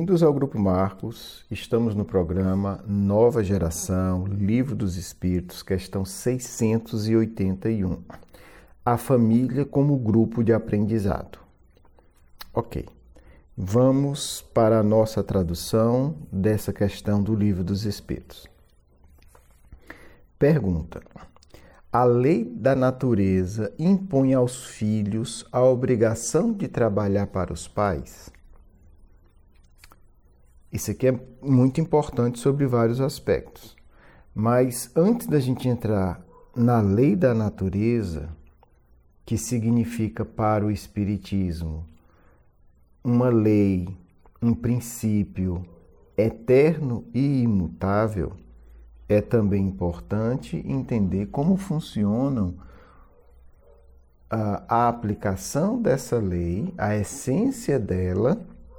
Bem-vindos ao Grupo Marcos. Estamos no programa Nova Geração, Livro dos Espíritos, questão 681. A família como grupo de aprendizado. Ok. Vamos para a nossa tradução dessa questão do Livro dos Espíritos. Pergunta: a lei da natureza impõe aos filhos a obrigação de trabalhar para os pais? Isso aqui é muito importante sobre vários aspectos. Mas antes da gente entrar na lei da natureza, que significa para o Espiritismo uma lei, um princípio eterno e imutável, é também importante entender como funcionam a aplicação dessa lei, a essência dela,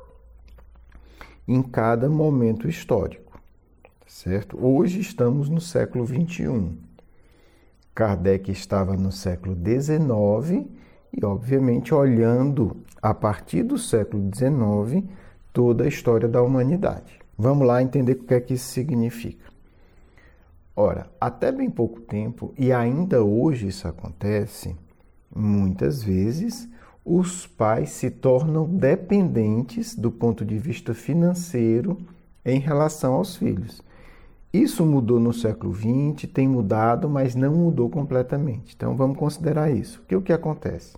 em cada momento histórico, certo? Hoje estamos no século XXI. Kardec estava no século XIX e, obviamente, olhando a partir do século XIX toda a história da humanidade. Vamos lá entender o que é que isso significa. Ora, até bem pouco tempo, e ainda hoje isso acontece, muitas vezes os pais se tornam dependentes do ponto de vista financeiro em relação aos filhos. Isso mudou no século XX, tem mudado, mas não mudou completamente. Então vamos considerar isso. O que acontece?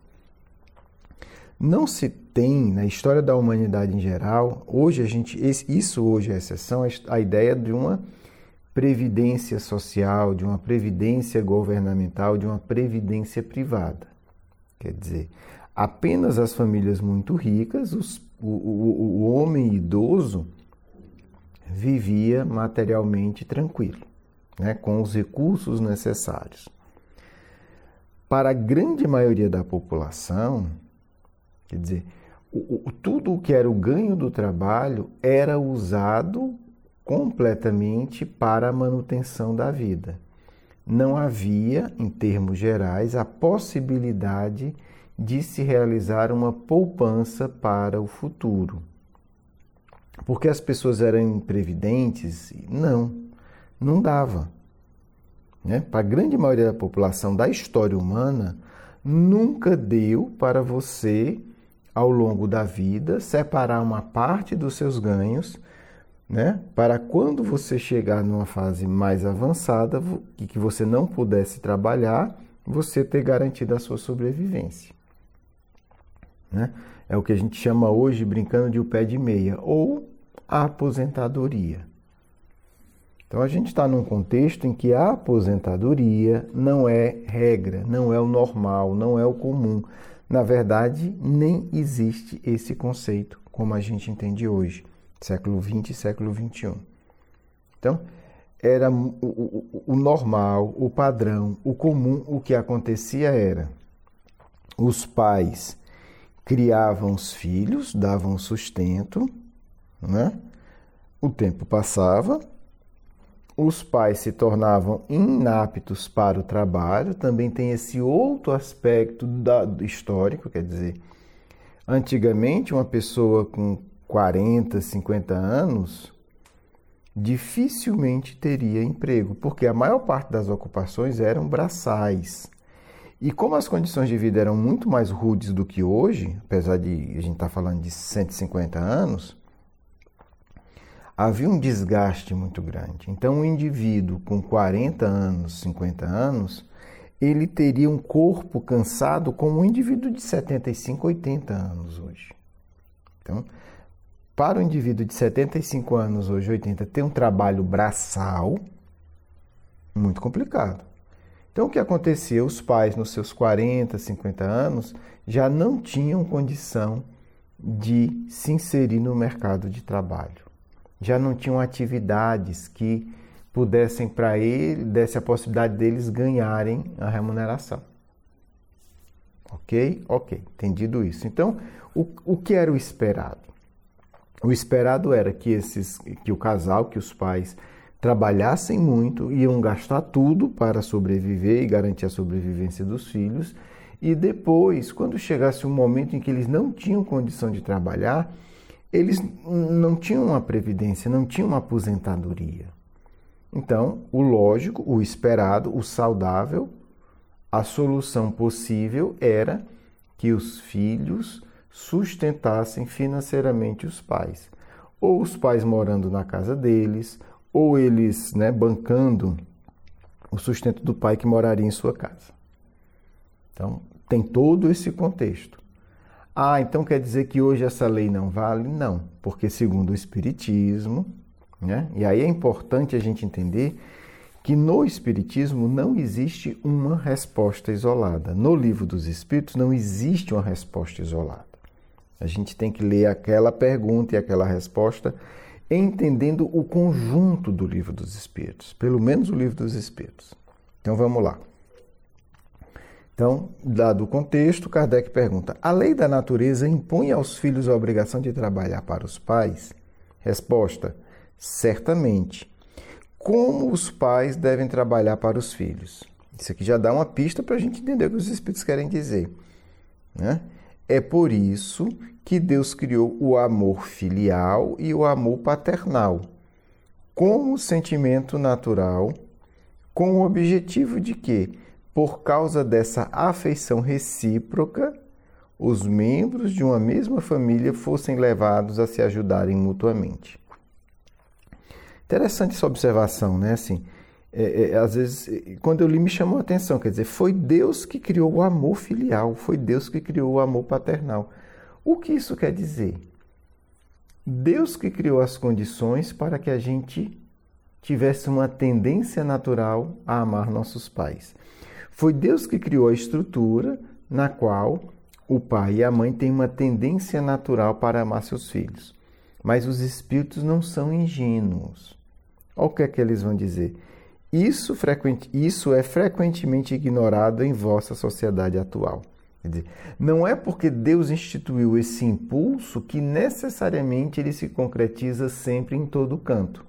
Não se tem, na história da humanidade em geral, isso hoje é exceção, a ideia de uma previdência social, de uma previdência governamental, de uma previdência privada. Quer dizer, apenas as famílias muito ricas, o homem idoso vivia materialmente tranquilo, né, com os recursos necessários. Para a grande maioria da população, quer dizer, tudo o que era o ganho do trabalho era usado completamente para a manutenção da vida. Não havia, em termos gerais, a possibilidade de se realizar uma poupança para o futuro. Porque as pessoas eram imprevidentes? Não dava. Né? Para a grande maioria da população da história humana, nunca deu para você, ao longo da vida, separar uma parte dos seus ganhos, né? Para quando você chegar numa fase mais avançada, que você não pudesse trabalhar, você ter garantido a sua sobrevivência. Né? É o que a gente chama hoje, brincando, de o pé de meia, ou a aposentadoria. Então a gente está num contexto em que a aposentadoria não é regra, não é o normal, não é o comum. Na verdade, nem existe esse conceito como a gente entende hoje, século XX e século XXI. Então, era o normal, o padrão, o comum. O que acontecia era: os pais criavam os filhos, davam sustento, né? O tempo passava, os pais se tornavam inaptos para o trabalho. Também tem esse outro aspecto histórico, quer dizer, antigamente uma pessoa com 40, 50 anos dificilmente teria emprego, porque a maior parte das ocupações eram braçais. E como as condições de vida eram muito mais rudes do que hoje, apesar de a gente estar falando de 150 anos, havia um desgaste muito grande. Então, um indivíduo com 40 anos, 50 anos, ele teria um corpo cansado como um indivíduo de 75, 80 anos hoje. Então, para o indivíduo de 75 anos, hoje 80, ter um trabalho braçal, muito complicado. Então, o que acontecia? Os pais, nos seus 40, 50 anos, já não tinham condição de se inserir no mercado de trabalho. Já não tinham atividades que pudessem para ele, desse a possibilidade deles ganharem a remuneração. Ok? Ok, entendido isso. Então, o que era o esperado? O esperado era que o casal, que os pais trabalhassem muito, iam gastar tudo para sobreviver e garantir a sobrevivência dos filhos, e depois, quando chegasse um momento em que eles não tinham condição de trabalhar, eles não tinham uma previdência, não tinham uma aposentadoria. Então, o lógico, o esperado, o saudável, a solução possível era que os filhos sustentassem financeiramente os pais. Ou os pais morando na casa deles, ou eles, bancando o sustento do pai que moraria em sua casa. Então, tem todo esse contexto. Então quer dizer que hoje essa lei não vale? Não, porque segundo o Espiritismo, e aí é importante a gente entender que no Espiritismo não existe uma resposta isolada. No Livro dos Espíritos não existe uma resposta isolada. A gente tem que ler aquela pergunta e aquela resposta entendendo o conjunto do Livro dos Espíritos, pelo menos o Livro dos Espíritos. Então vamos lá. Então, dado o contexto, Kardec pergunta: a lei da natureza impõe aos filhos a obrigação de trabalhar para os pais? Resposta: certamente. Como os pais devem trabalhar para os filhos? Isso aqui já dá uma pista para a gente entender o que os Espíritos querem dizer, É por isso que Deus criou o amor filial e o amor paternal como sentimento natural, com o objetivo de que, por causa dessa afeição recíproca, os membros de uma mesma família fossem levados a se ajudarem mutuamente. Interessante essa observação, às vezes, quando eu li, me chamou a atenção, quer dizer, foi Deus que criou o amor filial, foi Deus que criou o amor paternal. O que isso quer dizer? Deus que criou as condições para que a gente tivesse uma tendência natural a amar nossos pais. Foi Deus que criou a estrutura na qual o pai e a mãe têm uma tendência natural para amar seus filhos. Mas os espíritos não são ingênuos. Olha o que é que eles vão dizer. Isso é frequentemente ignorado em vossa sociedade atual. Quer dizer, não é porque Deus instituiu esse impulso que necessariamente ele se concretiza sempre em todo canto.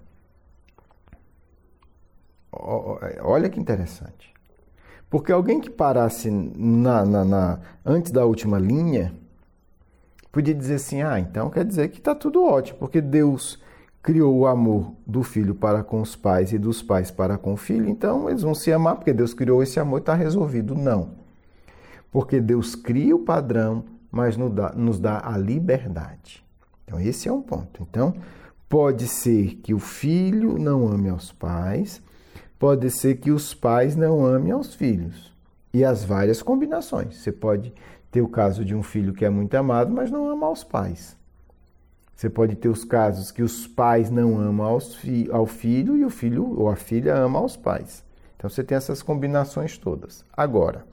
Olha que interessante. Porque alguém que parasse antes da última linha podia dizer assim, então quer dizer que está tudo ótimo, porque Deus criou o amor do filho para com os pais e dos pais para com o filho, então eles vão se amar, porque Deus criou esse amor e está resolvido. Não. Porque Deus cria o padrão, mas nos dá a liberdade. Então esse é um ponto. Então pode ser que o filho não ame aos pais, pode ser que os pais não amem aos filhos. E as várias combinações. Você pode ter o caso de um filho que é muito amado, mas não ama aos pais. Você pode ter os casos que os pais não amam ao filho e o filho ou a filha ama aos pais. Então você tem essas combinações todas. Agora,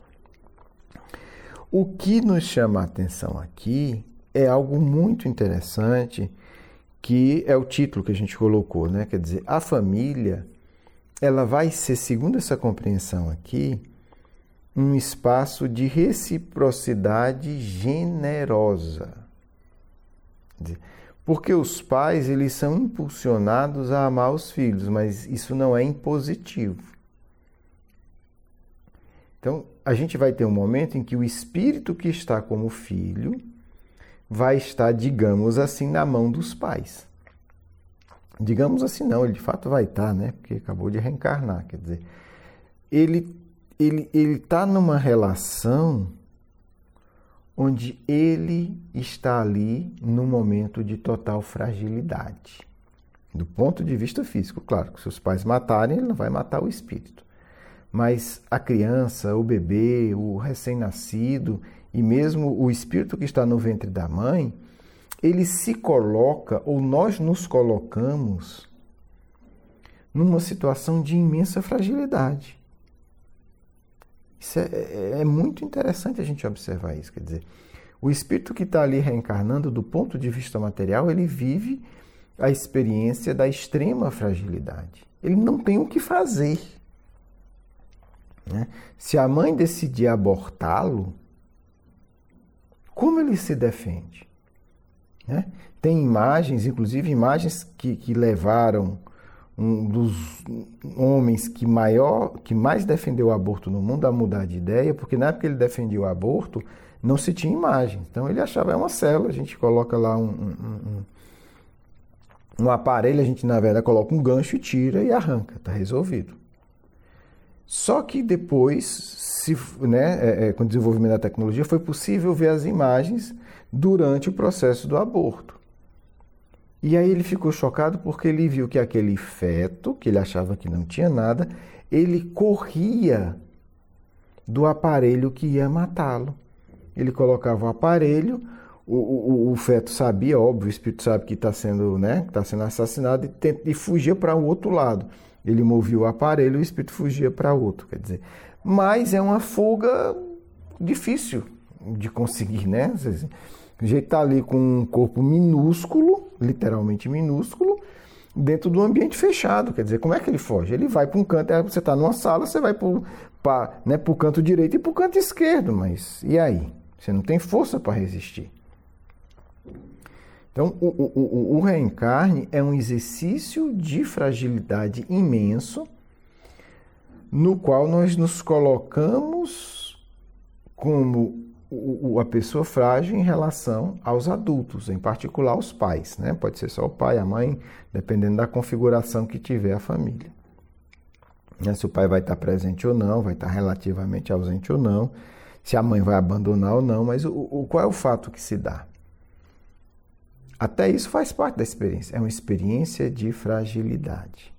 o que nos chama a atenção aqui é algo muito interessante, que é o título que a gente colocou, Quer dizer, a família, ela vai ser, segundo essa compreensão aqui, um espaço de reciprocidade generosa. Porque os pais, eles são impulsionados a amar os filhos, mas isso não é impositivo. Então, a gente vai ter um momento em que o espírito que está como filho vai estar, digamos assim, na mão dos pais. Digamos assim, não, ele de fato vai estar, Porque acabou de reencarnar, quer dizer, ele está numa relação onde ele está ali no momento de total fragilidade. Do ponto de vista físico, claro, que se os pais matarem, ele não vai matar o espírito. Mas a criança, o bebê, o recém-nascido e mesmo o espírito que está no ventre da mãe, ele se coloca, ou nós nos colocamos, numa situação de imensa fragilidade. Isso é muito interessante a gente observar isso. Quer dizer, o espírito que está ali reencarnando, do ponto de vista material, ele vive a experiência da extrema fragilidade. Ele não tem o que fazer. Se a mãe decidir abortá-lo, como ele se defende? Tem imagens, inclusive imagens que levaram um dos homens que mais defendeu o aborto no mundo a mudar de ideia, porque na época que ele defendia o aborto, não se tinha imagem. Então ele achava, é uma célula, a gente coloca lá No aparelho a gente, na verdade, coloca um gancho e tira e arranca, está resolvido. Só que depois, com o desenvolvimento da tecnologia, foi possível ver as imagens durante o processo do aborto. E aí ele ficou chocado porque ele viu que aquele feto, que ele achava que não tinha nada, ele corria do aparelho que ia matá-lo. Ele colocava o aparelho, o feto sabia, óbvio, o espírito sabe que está sendo, assassinado e fugia para o outro lado. Ele movia o aparelho e o espírito fugia para outro, quer dizer. Mas é uma fuga difícil de conseguir, né? O jeito está ali com um corpo minúsculo, literalmente minúsculo, dentro de um ambiente fechado. Quer dizer, como é que ele foge? Ele vai para um canto, você está numa sala, você vai para o canto direito e para o canto esquerdo, mas e aí? Você não tem força para resistir. Então, o reencarne é um exercício de fragilidade imenso, no qual nós nos colocamos como a pessoa frágil em relação aos adultos, em particular aos pais, né? Pode ser só o pai, a mãe, dependendo da configuração que tiver a família. Se o pai vai estar presente ou não, vai estar relativamente ausente ou não, se a mãe vai abandonar ou não, mas qual é o fato que se dá? Até isso faz parte da experiência, é uma experiência de fragilidade.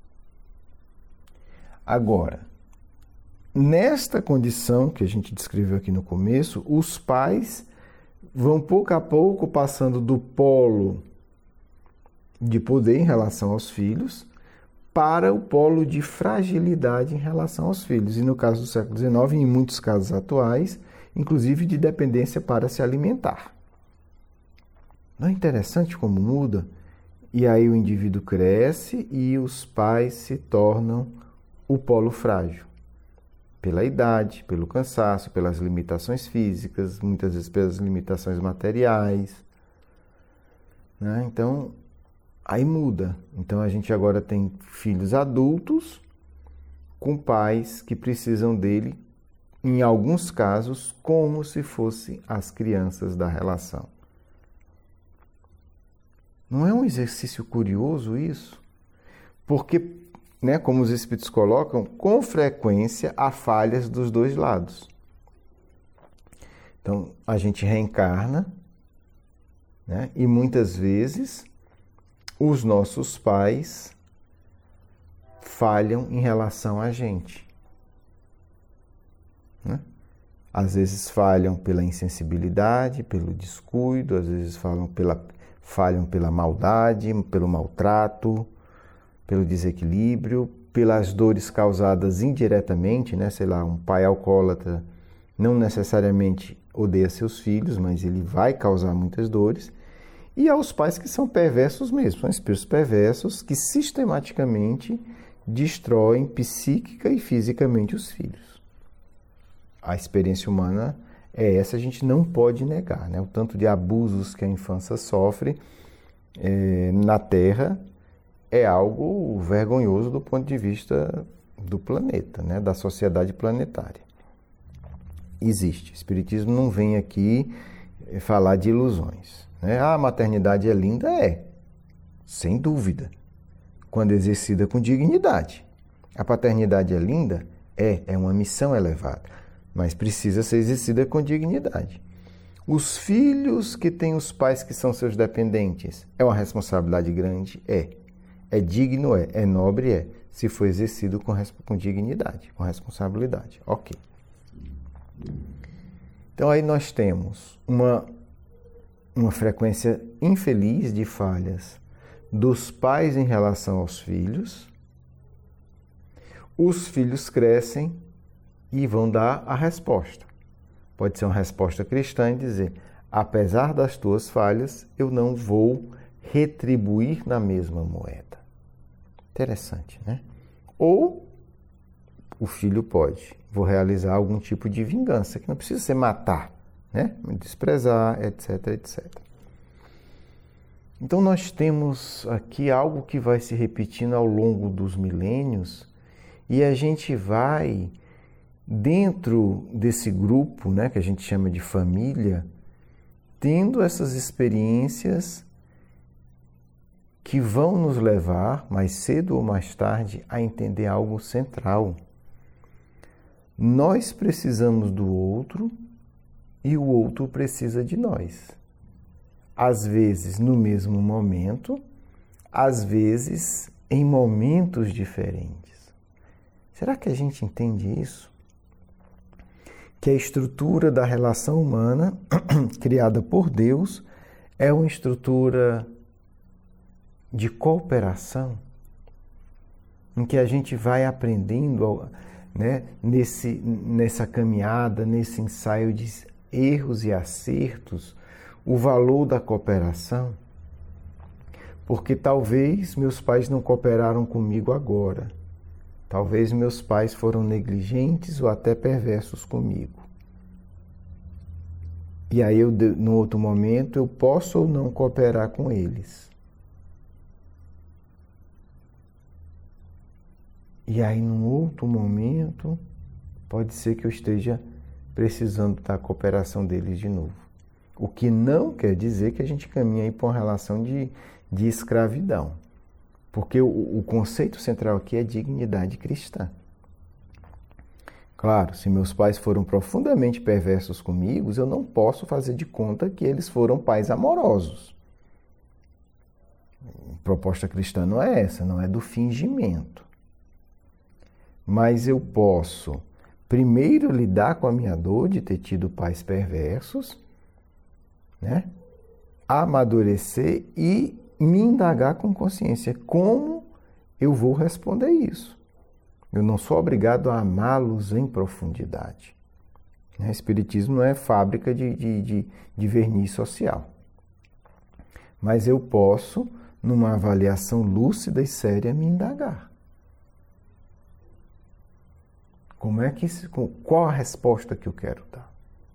Agora, nesta condição que a gente descreveu aqui no começo, os pais vão pouco a pouco passando do polo de poder em relação aos filhos para o polo de fragilidade em relação aos filhos. E no caso do século XIX, em muitos casos atuais, inclusive de dependência para se alimentar. Não é interessante como muda? E aí o indivíduo cresce e os pais se tornam o polo frágil. Pela idade, pelo cansaço, pelas limitações físicas, muitas vezes pelas limitações materiais. Né? Então, aí muda. Então a gente agora tem filhos adultos com pais que precisam dele, em alguns casos, como se fossem as crianças da relação. Não é um exercício curioso isso? Porque, como os espíritos colocam, com frequência há falhas dos dois lados. Então, a gente reencarna, e muitas vezes os nossos pais falham em relação a gente. Às vezes falham pela insensibilidade, pelo descuido, às vezes falham pela maldade, pelo maltrato, pelo desequilíbrio, pelas dores causadas indiretamente, um pai alcoólatra não necessariamente odeia seus filhos, mas ele vai causar muitas dores, e aos pais que são perversos mesmo, são espíritos perversos que sistematicamente destroem psíquica e fisicamente os filhos. A experiência humana é essa, a gente não pode negar, O tanto de abusos que a infância sofre na Terra é algo vergonhoso do ponto de vista do planeta, da sociedade planetária. Existe. O Espiritismo não vem aqui falar de ilusões. A maternidade é linda? É, sem dúvida, quando exercida com dignidade. A paternidade é linda? É uma missão elevada, mas precisa ser exercida com dignidade. Os filhos que têm os pais que são seus dependentes, é uma responsabilidade grande? É digno? É nobre? Se for exercido com dignidade, com responsabilidade. Ok. Então aí nós temos uma frequência infeliz de falhas dos pais em relação aos filhos. Os filhos crescem e vão dar a resposta. Pode ser uma resposta cristã e dizer: apesar das tuas falhas, eu não vou retribuir na mesma moeda. Interessante, Ou o filho pode: vou realizar algum tipo de vingança, que não precisa ser matar, me desprezar, etc, etc. Então nós temos aqui algo que vai se repetindo ao longo dos milênios e a gente vai, dentro desse grupo, que a gente chama de família, tendo essas experiências que vão nos levar, mais cedo ou mais tarde, a entender algo central. Nós precisamos do outro e o outro precisa de nós. Às vezes no mesmo momento, às vezes em momentos diferentes. Será que a gente entende isso? Que a estrutura da relação humana, criada por Deus, é uma estrutura de cooperação, em que a gente vai aprendendo, né, nessa caminhada, nesse ensaio de erros e acertos, o valor da cooperação. Porque talvez meus pais não cooperaram comigo agora. Talvez meus pais foram negligentes ou até perversos comigo. E aí, no outro momento, eu posso ou não cooperar com eles. E aí, num outro momento, pode ser que eu esteja precisando da cooperação deles de novo. O que não quer dizer que a gente caminha para uma relação de escravidão. Porque o conceito central aqui é dignidade cristã. Claro, se meus pais foram profundamente perversos comigo, eu não posso fazer de conta que eles foram pais amorosos. A proposta cristã não é essa, não é do fingimento. Mas eu posso, primeiro, lidar com a minha dor de ter tido pais perversos, né? Amadurecer e me indagar com consciência. Como eu vou responder isso? Eu não sou obrigado a amá-los em profundidade. O Espiritismo não é fábrica de verniz social. Mas eu posso, numa avaliação lúcida e séria, me indagar. Qual a resposta que eu quero dar?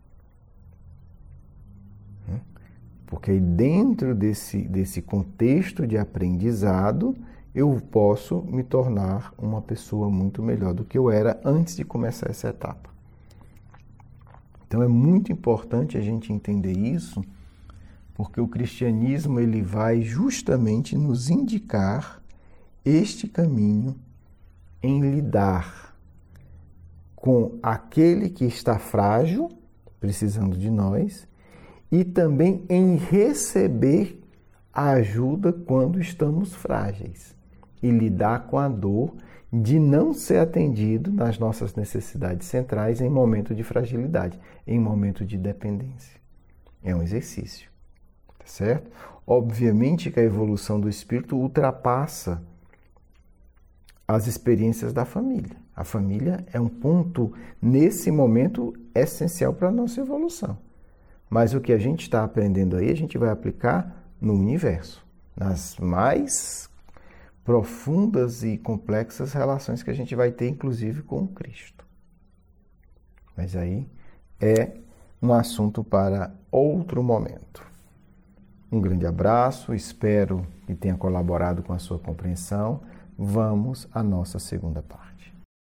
Porque aí dentro desse contexto de aprendizado, eu posso me tornar uma pessoa muito melhor do que eu era antes de começar essa etapa. Então é muito importante a gente entender isso, porque o cristianismo ele vai justamente nos indicar este caminho em lidar com aquele que está frágil, precisando de nós, e também em receber a ajuda quando estamos frágeis e lidar com a dor de não ser atendido nas nossas necessidades centrais em momento de fragilidade, em momento de dependência. É um exercício, tá certo? Obviamente que a evolução do espírito ultrapassa as experiências da família. A família é um ponto, nesse momento, essencial para a nossa evolução. Mas o que a gente está aprendendo aí, a gente vai aplicar no universo, nas mais profundas e complexas relações que a gente vai ter, inclusive, com Cristo. Mas aí é um assunto para outro momento. Um grande abraço, espero que tenha colaborado com a sua compreensão. Vamos à nossa segunda parte.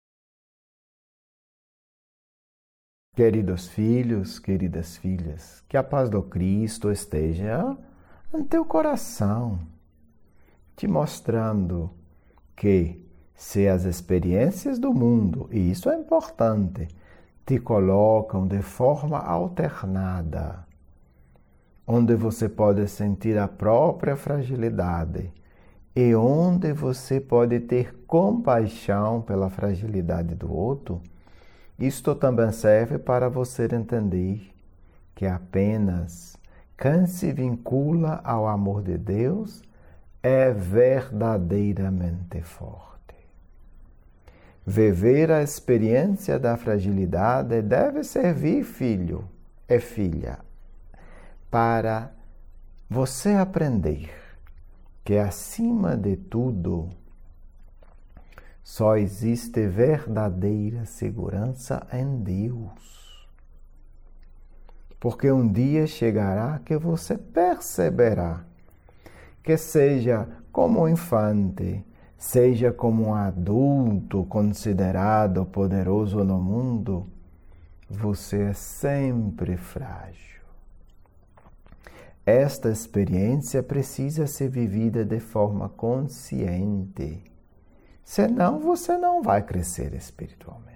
Queridos filhos, queridas filhas, que a paz do Cristo esteja no teu coração, te mostrando que se as experiências do mundo, e isso é importante, te colocam de forma alternada, onde você pode sentir a própria fragilidade e onde você pode ter compaixão pela fragilidade do outro, isto também serve para você entender que apenas quem se vincula ao amor de Deus é verdadeiramente forte. Viver a experiência da fragilidade deve servir, filho e filha, para você aprender que, acima de tudo, só existe verdadeira segurança em Deus. Porque um dia chegará que você perceberá que, seja como um infante, seja como um adulto considerado poderoso no mundo, você é sempre frágil. esta experiência precisa ser vivida de forma consciente. Senão você não vai crescer espiritualmente.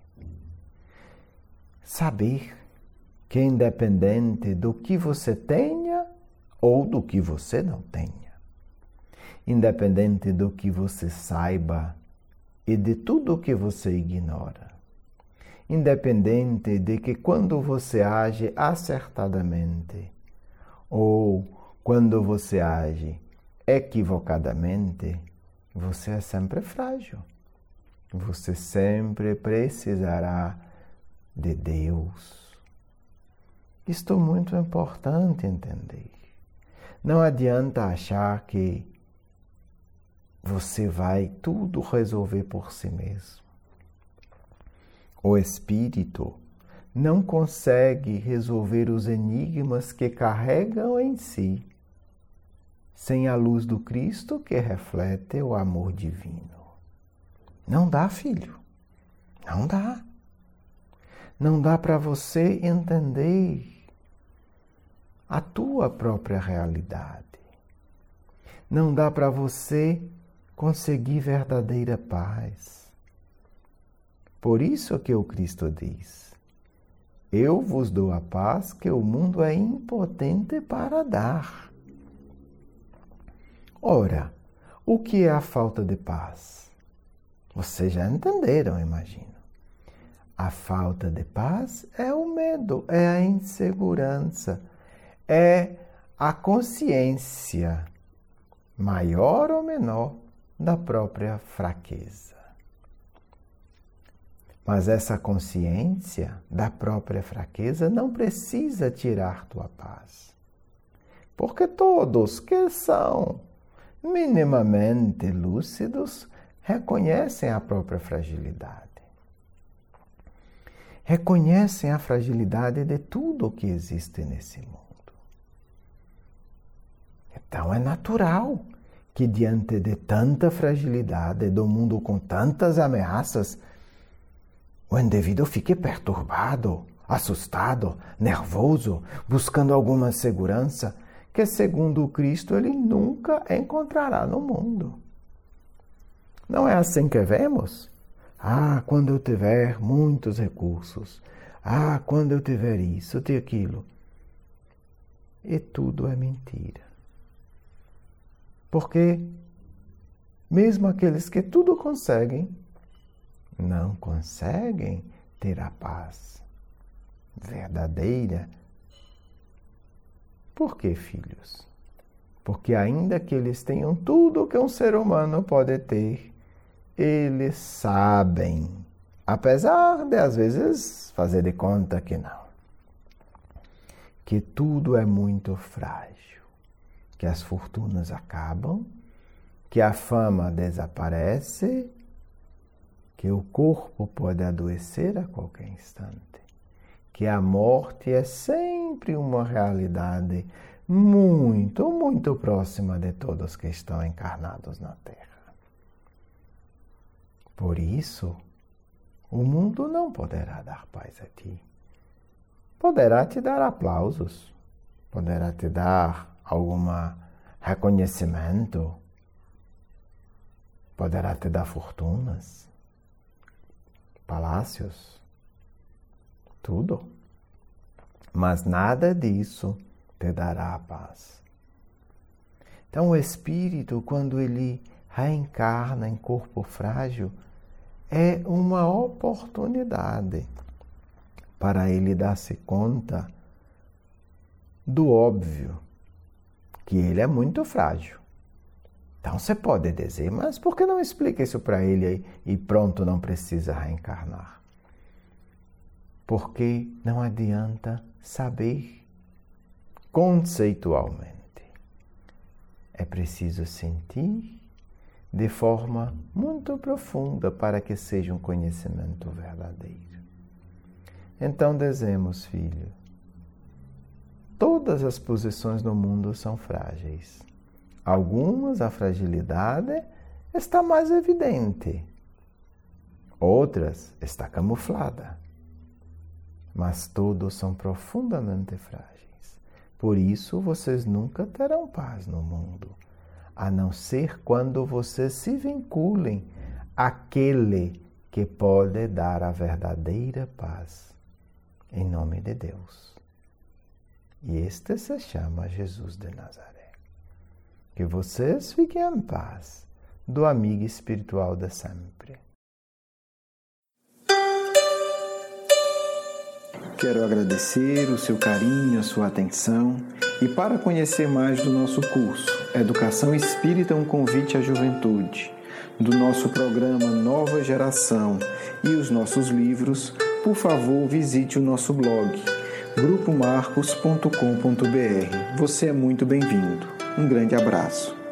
Saber que independente do que você tenha ou do que você não tenha, independente do que você saiba e de tudo o que você ignora, independente de que quando você age acertadamente ou quando você age equivocadamente, você é sempre frágil. Você sempre precisará de Deus. Isto é muito importante entender. Não adianta achar que você vai tudo resolver por si mesmo. O espírito não consegue resolver os enigmas que carregam em si sem a luz do Cristo que reflete o amor divino. Não dá, filho. Não dá. Não dá para você entender a tua própria realidade. Não dá para você conseguir verdadeira paz. Por isso que o Cristo diz: eu vos dou a paz que o mundo é impotente para dar. Ora, o que é a falta de paz? Vocês já entenderam, imagino. A falta de paz é o medo, é a insegurança, é a consciência, maior ou menor, da própria fraqueza. Mas essa consciência da própria fraqueza não precisa tirar tua paz. Porque todos que são minimamente lúcidos reconhecem a própria fragilidade. Reconhecem a fragilidade de tudo o que existe nesse mundo. Então é natural que diante de tanta fragilidade do mundo com tantas ameaças, o indivíduo fique perturbado, assustado, nervoso, buscando alguma segurança que, segundo o Cristo, ele nunca encontrará no mundo. Não é assim que vemos? Ah, quando eu tiver muitos recursos. Ah, quando eu tiver isso, ter aquilo. E tudo é mentira. Porque mesmo aqueles que tudo conseguem, não conseguem ter a paz verdadeira. Por quê, filhos? Porque ainda que eles tenham tudo o que um ser humano pode ter, eles sabem, apesar de às vezes fazer de conta que não, que tudo é muito frágil, que as fortunas acabam, que a fama desaparece, que o corpo pode adoecer a qualquer instante, que a morte é sempre uma realidade muito, muito próxima de todos que estão encarnados na Terra. Por isso, o mundo não poderá dar paz a ti. Poderá te dar aplausos, poderá te dar algum reconhecimento, poderá te dar fortunas, palácios, tudo. Mas nada disso te dará a paz. Então o espírito, quando ele reencarna em corpo frágil, é uma oportunidade para ele dar-se conta do óbvio, que ele é muito frágil. Então você pode dizer, mas por que não explica isso para ele e pronto, não precisa reencarnar? Porque não adianta saber conceitualmente. É preciso sentir de forma muito profunda para que seja um conhecimento verdadeiro. Então dizemos, filho, todas as posições no mundo são frágeis. Algumas a fragilidade está mais evidente, outras está camuflada. Mas todos são profundamente frágeis. Por isso, vocês nunca terão paz no mundo, a não ser quando vocês se vinculem àquele que pode dar a verdadeira paz, em nome de Deus. E este se chama Jesus de Nazaré. Que vocês fiquem em paz, do amigo espiritual de sempre. Quero agradecer o seu carinho, a sua atenção, e para conhecer mais do nosso curso Educação Espírita, um convite à juventude, do nosso programa Nova Geração e os nossos livros, por favor, visite o nosso blog grupomarcos.com.br. Você é muito bem-vindo. Um grande abraço.